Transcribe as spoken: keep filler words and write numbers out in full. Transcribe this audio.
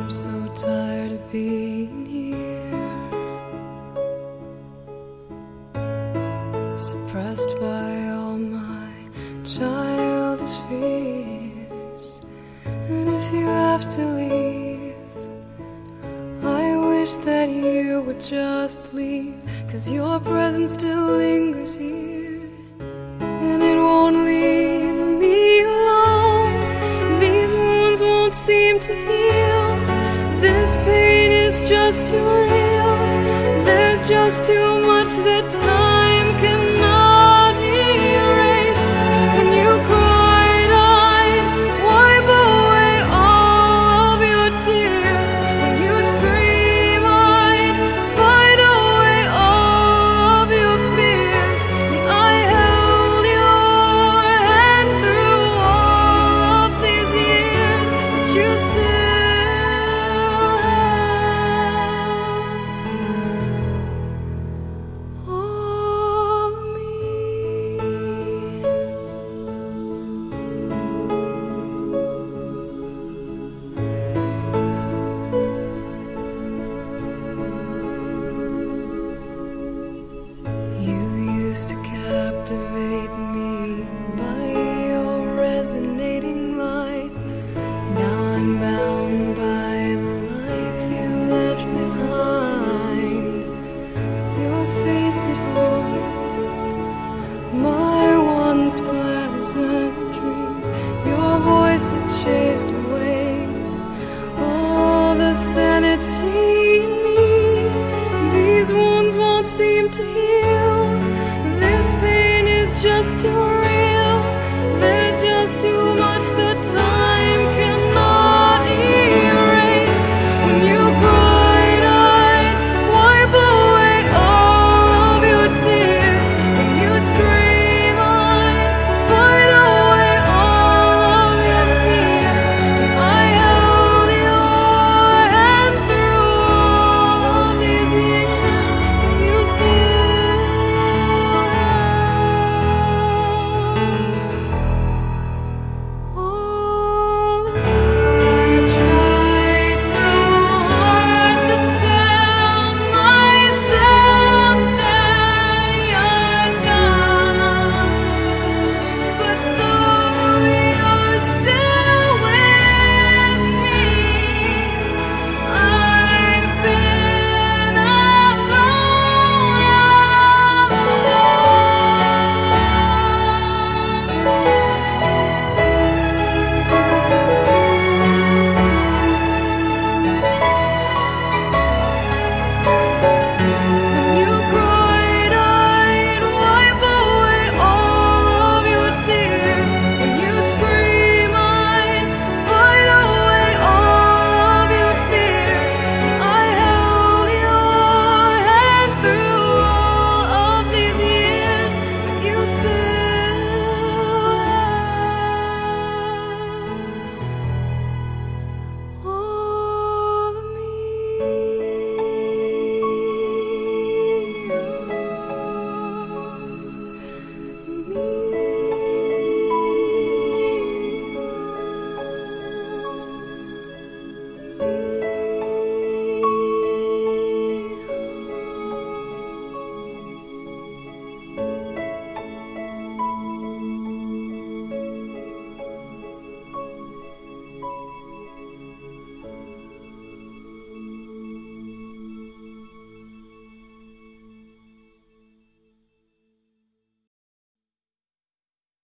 I'm so tired of being here, suppressed by all my childish fears. And if you have to leave, I wish that you would just leave, 'cause your presence still lingers here, and it won't leave me alone. These wounds won't seem to heal. This pain is just too real. There's just too much that time cannot erase. When you cried, I'd wipe away all of your tears. When you scream, I'd fight away all of your fears. And I held your hand through all of these years, but you still to captivate me by your resonating light. Now I'm bound by the life you left behind. Your face, it haunts my once pleasant dreams. Your voice, it chased away all the sanity in me. These wounds won't seem to heal. This pain is just too